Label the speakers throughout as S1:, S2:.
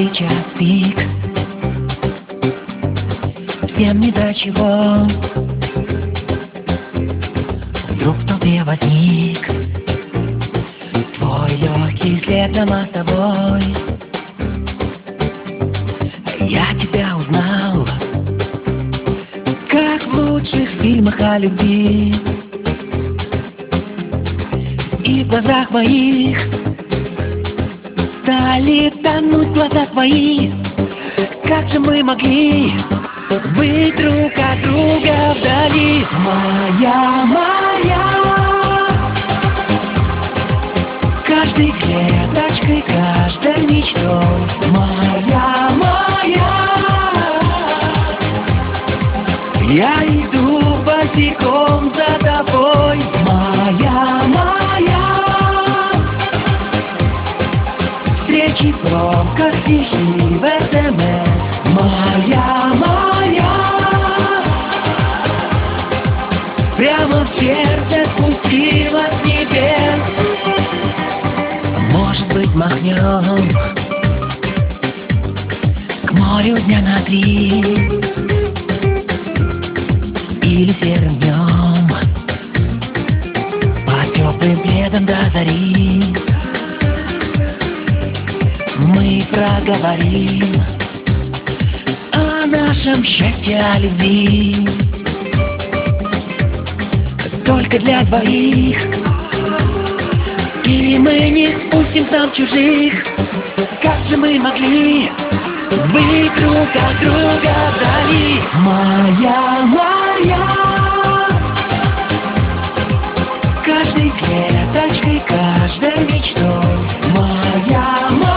S1: каждый час пик, всем не до чего. Вдруг в толпе возник твой легкий след на мостовой. Я тебя узнал, как в лучших фильмах о любви. И в глазах моих стали тонуть глаза твои. Как же мы могли быть друг от друга вдали? Моя, каждой клеточкой, каждой мечтой. Моя, я иду босиком за тобой. Моя, встречи в пробках, стихи в СМС. Моя, прямо в сердце спустилась с небес. Может быть, махнем к морю дня на 3, или серым днем под теплым пледом до зари мы проговорим о нашем счастье, о любви. Только для двоих, и мы не спустим с нам чужих. Как же мы могли быть друг от друга вдали? Моя, каждой клеточкой, каждой мечтой. Моя,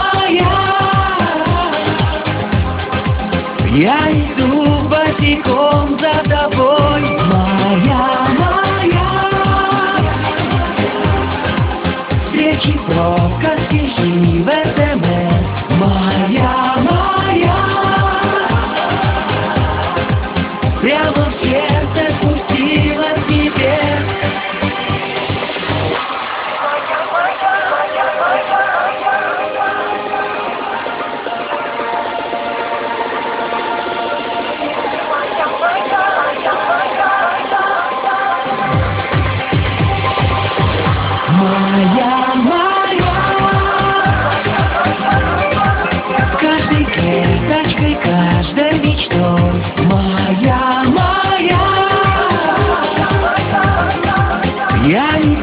S1: я иду босиком за тобой. Моя, встречи в пробках, стихи в СМС. Моя, прямо в сердце спустилась с небес. Каждой клеточкой, каждой мечтой. Моя, я